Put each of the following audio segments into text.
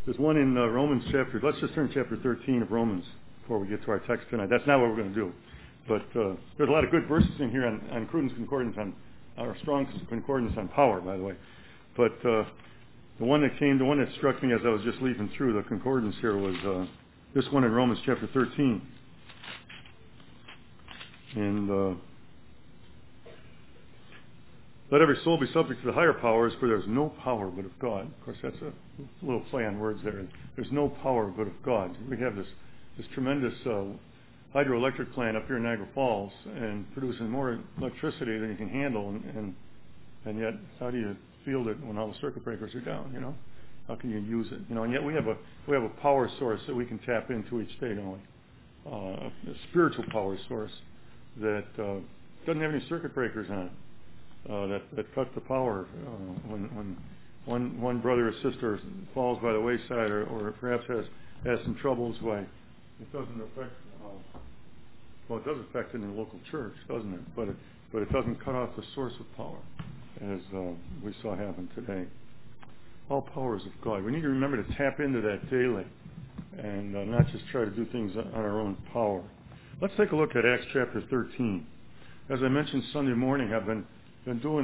There's one in Romans chapter. Let's just turn to chapter 13 of Romans before we get to our text tonight. That's not what we're going to do. But there's a lot of good verses in here on Cruden's concordance, on our Strong's concordance on power, by the way. But the one that struck me as I was just leafing through the concordance here was this one in Romans chapter 13. And let every soul be subject to the higher powers, for there's no power but of God. Of course, that's a little play on words there. There's no power but of God. We have this tremendous hydroelectric plant up here in Niagara Falls, and producing more electricity than you can handle, and yet how do you field it when all the circuit breakers are down? You know, how can you use it? You know, and yet we have a power source that we can tap into each day, don't we? A spiritual power source that doesn't have any circuit breakers on it. That cut the power when one brother or sister falls by the wayside, or perhaps has some troubles. Why it doesn't affect? Well, it does affect it in the local church, doesn't it? But it doesn't cut off the source of power, as we saw happen today. All powers of God. We need to remember to tap into that daily, and not just try to do things on our own power. Let's take a look at Acts chapter 13. As I mentioned Sunday morning, I've been doing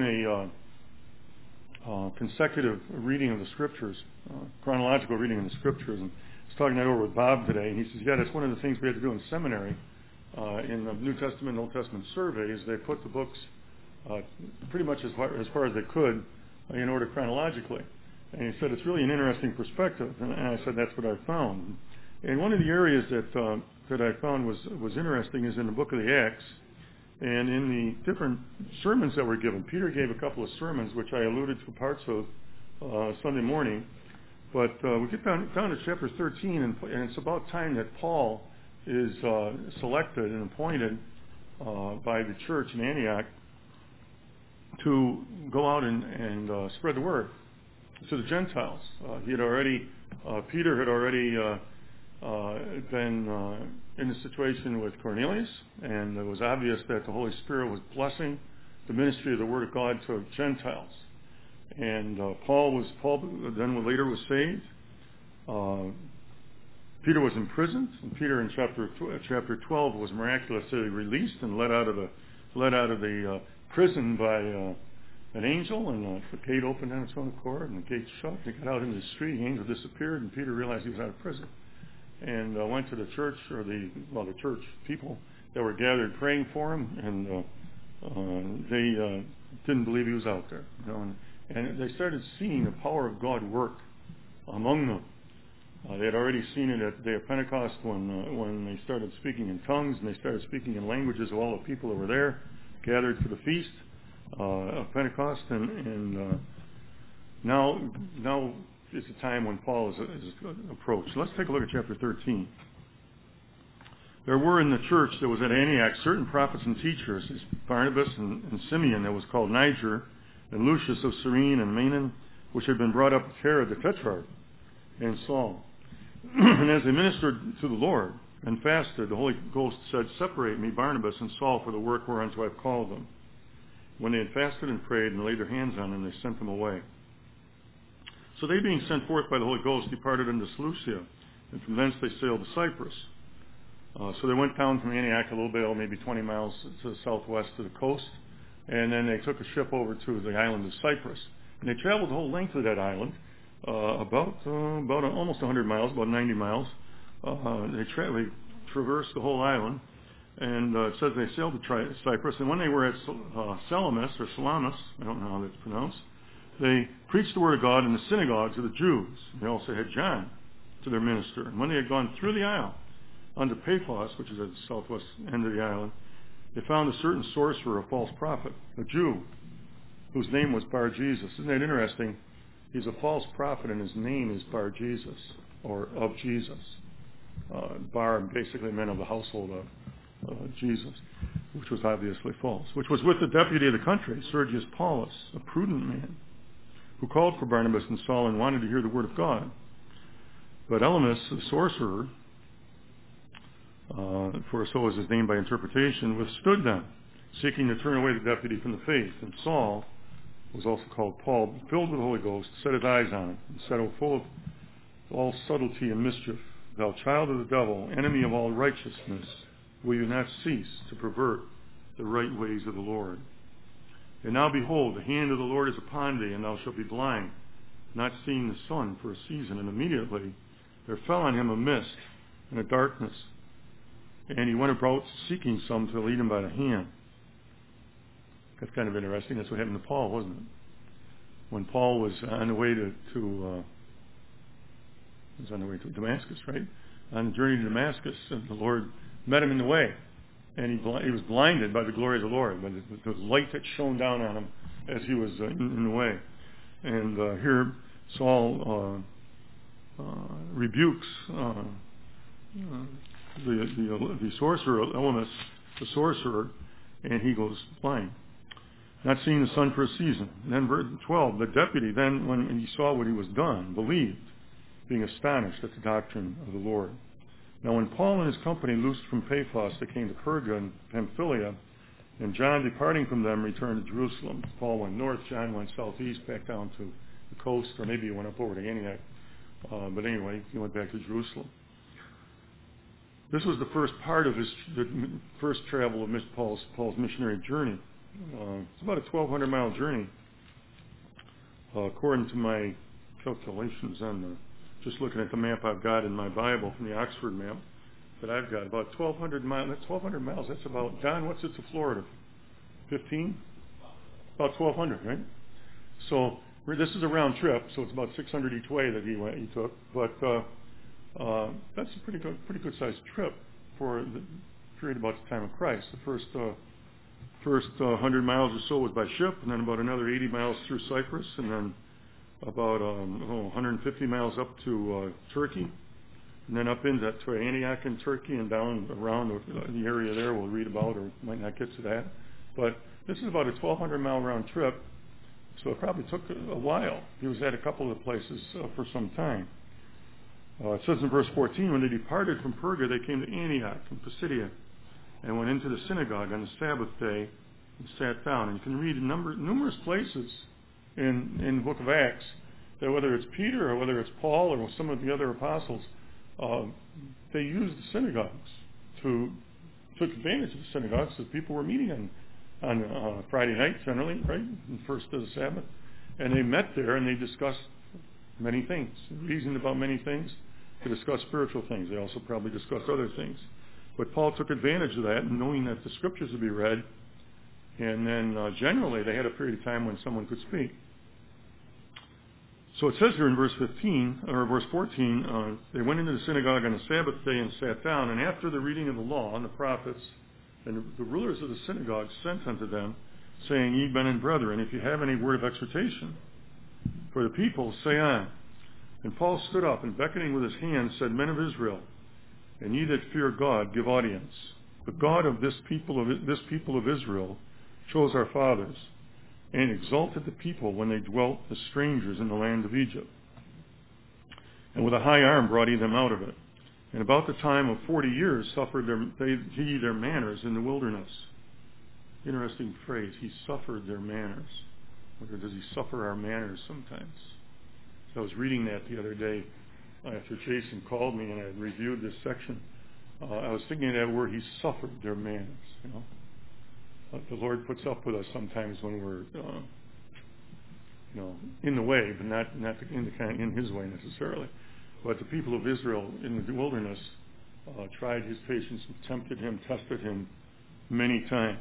a consecutive reading of the Scriptures, chronological reading of the Scriptures, and I was talking that over with Bob today, and he says, yeah, that's one of the things we had to do in seminary. In the New Testament and Old Testament surveys, they put the books pretty much as far as they could in order chronologically. And he said, it's really an interesting perspective, and I said, that's what I found. And one of the areas that I found was interesting is in the book of the Acts. And in the different sermons that were given, Peter gave a couple of sermons, which I alluded to parts of Sunday morning. But we get down to chapter 13, and it's about time that Paul is selected and appointed by the church in Antioch to go out and spread the word to the Gentiles. Peter had already been in a situation with Cornelius, and it was obvious that the Holy Spirit was blessing the ministry of the Word of God to Gentiles. And Paul then later was saved. Peter was imprisoned, and Peter in chapter 12 was miraculously released and let out of the prison by an angel, and the gate opened on its own accord, and the gate shut. They got out into the street. The angel disappeared, and Peter realized he was out of prison, and went to the church, or the church people that were gathered praying for him, and they didn't believe he was out there. You know, and they started seeing the power of God work among them. They had already seen it at the day of Pentecost when they started speaking in tongues, and they started speaking in languages of all the people that were there, gathered for the feast of Pentecost, and now is the time when Paul is approached. Let's take a look at chapter 13. There were in the church that was at Antioch certain prophets and teachers, Barnabas and Simeon that was called Niger, and Lucius of Cyrene and Manaen, which had been brought up with Herod the Tetrarch, and Saul. And as they ministered to the Lord and fasted, the Holy Ghost said, separate me, Barnabas and Saul, for the work whereunto I have called them. When they had fasted and prayed and laid their hands on them, they sent them away. So they, being sent forth by the Holy Ghost, departed unto Seleucia, and from thence they sailed to Cyprus. So they went down from Antioch a little bit, maybe 20 miles to the southwest to the coast, and then they took a ship over to the island of Cyprus. And they traveled the whole length of that island, about almost 100 miles, about 90 miles. They traversed the whole island, and it says they sailed to Cyprus. And when they were at Salamis, I don't know how that's pronounced, they preached the word of God in the synagogues of the Jews. They also had John to their minister. And when they had gone through the isle, unto Paphos, which is at the southwest end of the island, they found a certain sorcerer, a false prophet, a Jew, whose name was Bar-Jesus. Isn't that interesting? He's a false prophet, and his name is Bar-Jesus, or of Jesus. Bar basically meant of the household of Jesus, which was obviously false, which was with the deputy of the country, Sergius Paulus, a prudent man, who called for Barnabas and Saul and wanted to hear the word of God. But Elymas, the sorcerer, for so was his name by interpretation, withstood them, seeking to turn away the deputy from the faith. And Saul, was also called Paul, filled with the Holy Ghost, set his eyes on him, and said, O full all subtlety and mischief. Thou child of the devil, enemy of all righteousness, will you not cease to pervert the right ways of the Lord? And now behold, the hand of the Lord is upon thee, and thou shalt be blind, not seeing the sun for a season. And immediately there fell on him a mist and a darkness, and he went about seeking some to lead him by the hand. That's kind of interesting. That's what happened to Paul, wasn't it? When Paul was on the way to Damascus, right? On the journey to Damascus, and the Lord met him in the way, and he was blinded by the glory of the Lord, by the light that shone down on him as he was in the way. And here Saul rebukes the sorcerer, Elymas, the sorcerer, and he goes blind, not seeing the sun for a season. And then verse 12, the deputy then, when he saw what he was done, believed, being astonished at the doctrine of the Lord. Now when Paul and his company loosed from Paphos, they came to Perga and Pamphylia, and John, departing from them, returned to Jerusalem. Paul went north, John went southeast, back down to the coast, or maybe he went up over to Antioch. But anyway, he went back to Jerusalem. This was the first part of the first travel of Paul's missionary journey. It's about a 1,200-mile journey, according to my calculations on just looking at the map I've got in my Bible from the Oxford map that I've got. About 1,200 miles. That's 1,200 miles. That's about, John, what's it to Florida? 15? About 1,200, right? So this is a round trip, so it's about 600 each way that he took. But that's a pretty good sized trip for the period about the time of Christ. The first 100 miles or so was by ship, and then about another 80 miles through Cyprus, and then about 150 miles up to Turkey, and then up into Antioch in Turkey and down around the area there we'll read about, or might not get to that. But this is about a 1,200-mile round trip, so it probably took a while. He was at a couple of places for some time. It says in verse 14, when they departed from Perga, they came to Antioch in Pisidia and went into the synagogue on the Sabbath day and sat down. And you can read numerous places in the book of Acts that whether it's Peter or whether it's Paul or some of the other apostles, they used the synagogues took advantage of the synagogues because people were meeting on Friday night generally, right, the first of the Sabbath, and they met there and they discussed many things, reasoned about many things, to discuss spiritual things. They also probably discussed other things. But Paul took advantage of that, knowing that the scriptures would be read, and then generally they had a period of time when someone could speak. So it says here in verse 14, they went into the synagogue on the Sabbath day and sat down, and after the reading of the law and the prophets, and the rulers of the synagogue sent unto them, saying, Ye men and brethren, if you have any word of exhortation for the people, say on. And Paul stood up, and beckoning with his hand, said, Men of Israel, and ye that fear God, give audience. The God of this people of Israel chose our fathers, and exalted the people when they dwelt as strangers in the land of Egypt. And with a high arm brought he them out of it. And about the time of 40 years suffered he their manners in the wilderness. Interesting phrase, he suffered their manners. Or does he suffer our manners sometimes? So I was reading that the other day after Jason called me and I reviewed this section. I was thinking of that word, he suffered their manners, you know. The Lord puts up with us sometimes when we're, in the way, but not in His way necessarily. But the people of Israel in the wilderness tried His patience, and tempted Him, tested Him many times.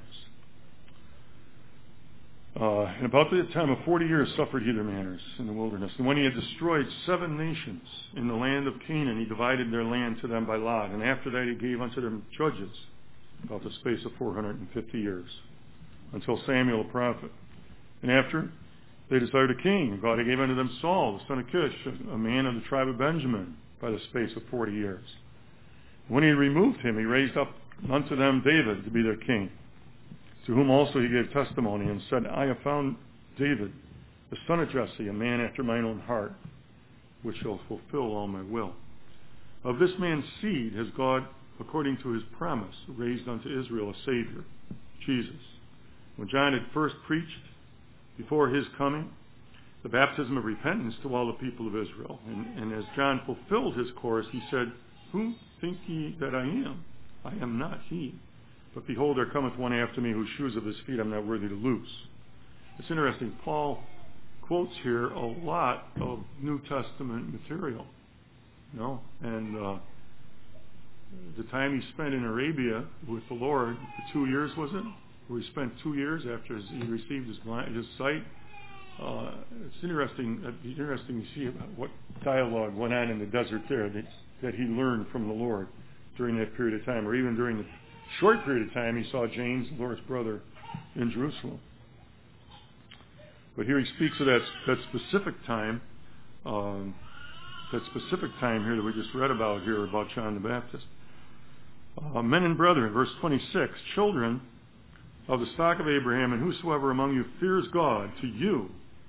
And about the time of 40 years suffered he their manners in the wilderness. And when he had destroyed 7 nations in the land of Canaan, he divided their land to them by lot. And after that he gave unto them judges about the space of 450 years, until Samuel the prophet. And after, they desired a king, and God gave unto them Saul, the son of Kish, a man of the tribe of Benjamin, by the space of 40 years. When he had removed him, he raised up unto them David to be their king, to whom also he gave testimony, and said, I have found David, the son of Jesse, a man after mine own heart, which shall fulfill all my will. Of this man's seed has God, according to his promise, raised unto Israel a Savior, Jesus. When John had first preached before his coming, the baptism of repentance to all the people of Israel. And as John fulfilled his course, he said, "Who think ye that I am? I am not he. But behold, there cometh one after me, whose shoes of his feet I'm not worthy to loose." It's interesting. Paul quotes here a lot of New Testament material. And the time he spent in Arabia with the Lord, for 2 years, was it? Where he spent 2 years after he received his sight. It's interesting to see what dialogue went on in the desert there that he learned from the Lord during that period of time, or even during the short period of time he saw James, the Lord's brother, in Jerusalem. But here he speaks of that specific time here that we just read about here about John the Baptist. Men and brethren, verse 26, children of the stock of Abraham, and whosoever among you fears God, to you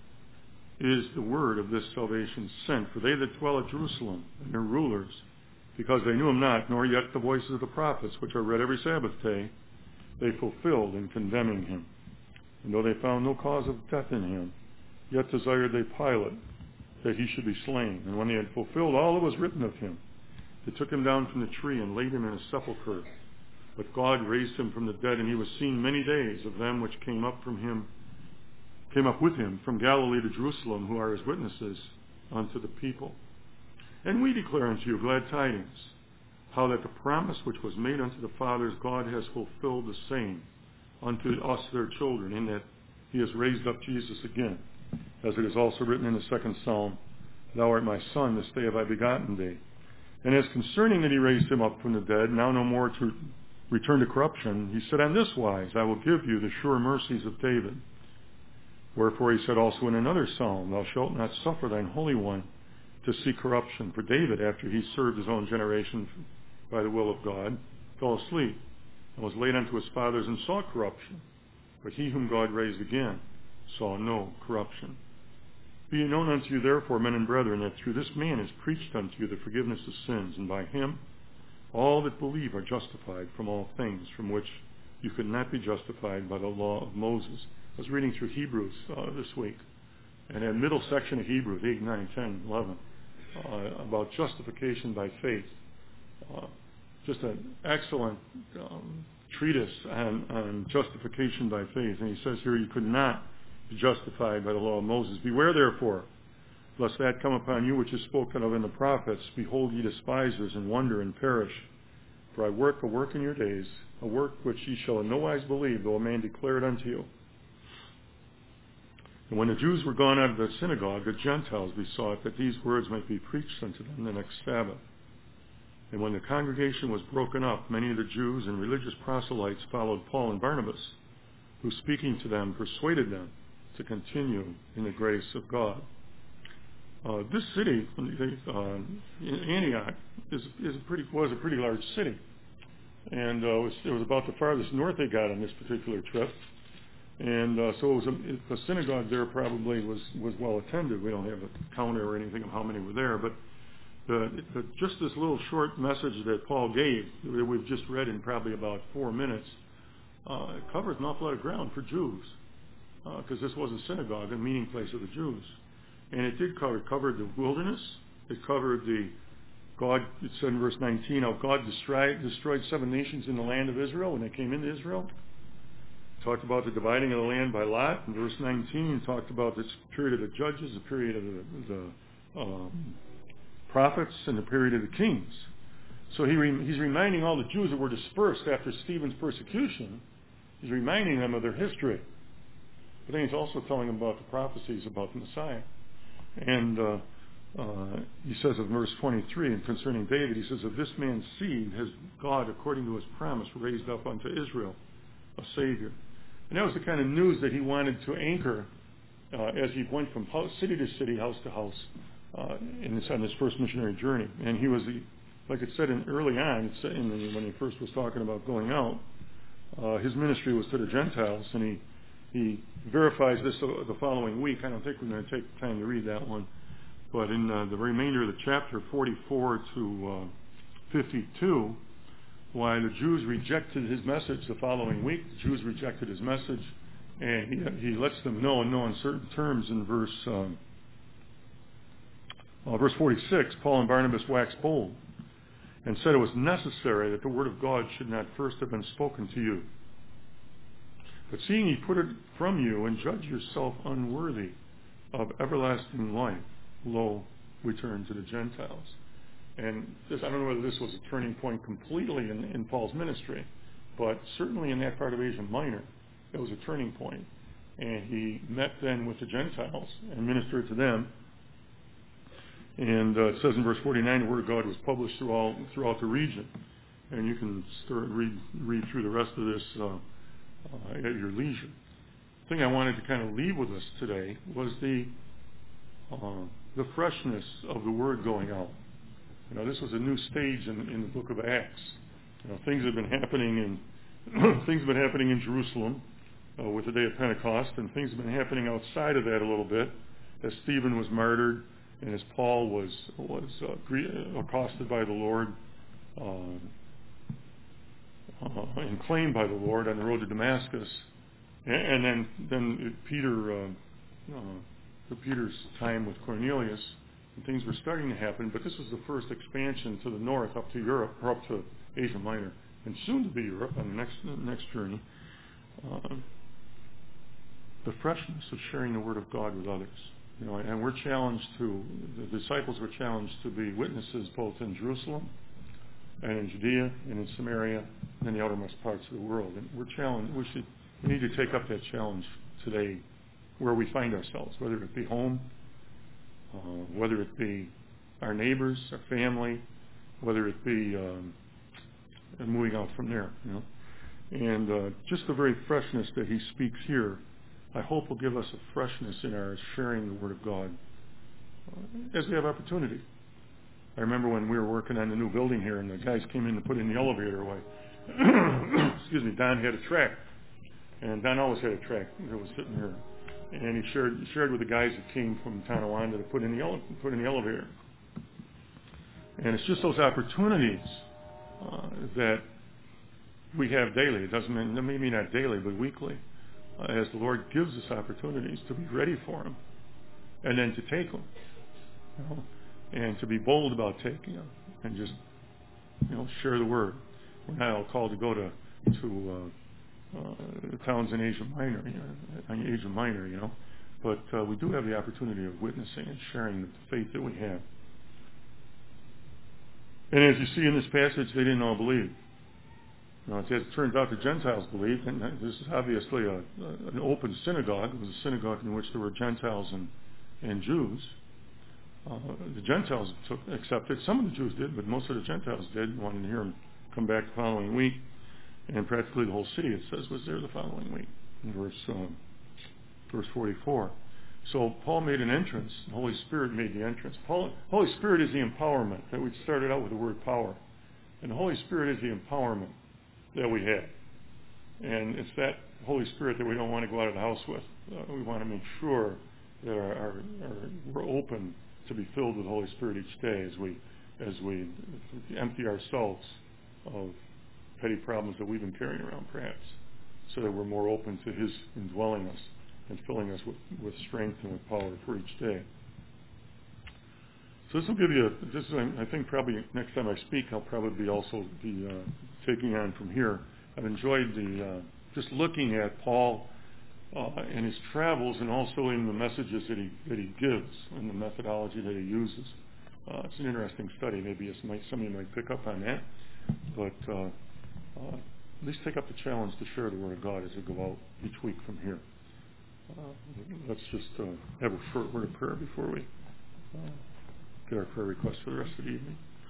is the word of this salvation sent. For they that dwell at Jerusalem, and their rulers, because they knew him not, nor yet the voices of the prophets, which are read every Sabbath day, they fulfilled in condemning him. And though they found no cause of death in him, yet desired they Pilate that he should be slain. And when they had fulfilled all that was written of him, they took him down from the tree and laid him in a sepulchre. But God raised him from the dead, and he was seen many days of them which came up with him from Galilee to Jerusalem, who are his witnesses unto the people. And we declare unto you glad tidings, how that the promise which was made unto the fathers, God has fulfilled the same unto us their children, in that he has raised up Jesus again, as it is also written in the second Psalm, Thou art my son, this day have I begotten thee. And as concerning that he raised him up from the dead, now no more to return to corruption, he said, On this wise I will give you the sure mercies of David. Wherefore he said also in another psalm, Thou shalt not suffer thine Holy One to see corruption. For David, after he served his own generation by the will of God, fell asleep, and was laid unto his fathers, and saw corruption. But he whom God raised again saw no corruption. Be it known unto you therefore, men and brethren, that through this man is preached unto you the forgiveness of sins, and by him all that believe are justified from all things from which you could not be justified by the law of Moses. I was reading through Hebrews this week, and that middle section of Hebrews, 8, 9, 10, 11, about justification by faith. Just an excellent treatise on justification by faith. And he says here, you could not be justified by the law of Moses. Beware therefore, lest that come upon you which is spoken of in the prophets. Behold, ye despisers, and wonder and perish. For I work a work in your days, a work which ye shall in no wise believe, though a man declare it unto you. And when the Jews were gone out of the synagogue, the Gentiles besought that these words might be preached unto them the next Sabbath. And when the congregation was broken up, many of the Jews and religious proselytes followed Paul and Barnabas, who speaking to them persuaded them to continue in the grace of God. This city, Antioch, was a pretty large city, and it was about the farthest north they got on this particular trip. And so it was the synagogue there probably was well attended. We don't have a counter or anything of how many were there, but just this little short message that Paul gave, that we've just read in probably about 4 minutes, it covers an awful lot of ground for Jews, because this was a synagogue, a meeting place of the Jews. And it covered the wilderness. It covered it said in verse 19, how God destroyed 7 nations in the land of Israel when they came into Israel. It talked about the dividing of the land by lot. In verse 19, it talked about this period of the judges, the period of the prophets, and the period of the kings. So he's reminding all the Jews that were dispersed after Stephen's persecution, he's reminding them of their history. But then he's also telling them about the prophecies about the Messiah. And he says in verse 23, and concerning David, he says, of this man's seed has God, according to his promise, raised up unto Israel a Savior. And that was the kind of news that he wanted to anchor as he went from city to city, house to house, on this first missionary journey. And he was, like it said early on, when he first was talking about going out, his ministry was to the Gentiles, and he verifies this the following week. I don't think we're going to take the time to read that one. But in the remainder of the chapter, 44 to 52, why the Jews rejected his message the following week. The Jews rejected his message. And he lets them know in no uncertain terms in verse 46, Paul and Barnabas waxed bold and said it was necessary that the word of God should not first have been spoken to you. But seeing ye put it from you and judge yourself unworthy of everlasting life, lo, we turn to the Gentiles. And this, I don't know whether this was a turning point completely in Paul's ministry, but certainly in that part of Asia Minor, it was a turning point. And he met then with the Gentiles and ministered to them. And it says in verse 49, the word of God was published throughout the region. And you can read through the rest of this at your leisure. The thing I wanted to kind of leave with us today was the freshness of the word going out. You know, this was a new stage in the book of Acts. You know, things have been happening in Jerusalem with the day of Pentecost, and things have been happening outside of that a little bit, as Stephen was martyred, and as Paul was accosted by the Lord and claimed by the Lord on the road to Damascus, and then Peter's time with Cornelius, and things were starting to happen. But this was the first expansion to the north, up to Europe, or up to Asia Minor, and soon to be Europe on the next journey. The freshness of sharing the word of God with others. You know, and we're challenged the disciples were challenged to be witnesses both in Jerusalem and in Judea and in Samaria and in the outermost parts of the world. And we're challenged. We need to take up that challenge today where we find ourselves, whether it be home, whether it be our neighbors, our family, whether it be moving out from there. You know, and just the very freshness that he speaks here, I hope will give us a freshness in our sharing the Word of God as we have opportunity. I remember when we were working on the new building here and the guys came in to put in the elevator away. Excuse me, Don had a track. And Don always had a track that was sitting here. And he shared with the guys that came from Tonawanda to put in the elevator. And it's just those opportunities that we have daily. It doesn't mean, maybe not daily, but weekly. As the Lord gives us opportunities to be ready for Him, and then to take them, you know, and to be bold about taking them, and just, you know, share the word. We're not all called to go to towns in Asia Minor, you know, but we do have the opportunity of witnessing and sharing the faith that we have. And as you see in this passage, they didn't all believe. Now, as it turns out, the Gentiles believed, and this is obviously an open synagogue. It was a synagogue in which there were Gentiles and Jews. The Gentiles accepted. Some of the Jews did, but most of the Gentiles did. Wanted to hear Him come back the following week. And practically the whole city, it says, was there the following week, in verse 44. So Paul made an entrance. The Holy Spirit made the entrance. Holy Spirit is the empowerment. That we started out with the word power. And the Holy Spirit is the empowerment that we have. And it's that Holy Spirit that we don't want to go out of the house with. We want to make sure that we're open to be filled with the Holy Spirit each day as we empty ourselves of petty problems that we've been carrying around, perhaps, so that we're more open to His indwelling us and filling us with strength and with power for each day. So this will give you I think probably next time I speak, I'll probably also be taking on from here. I've enjoyed just looking at Paul and his travels, and also in the messages that he gives and the methodology that he uses. It's an interesting study. Maybe some of you might pick up on that, but at least take up the challenge to share the Word of God as we go out each week from here. Let's just have a short word of prayer before we get our prayer requests for the rest of the evening.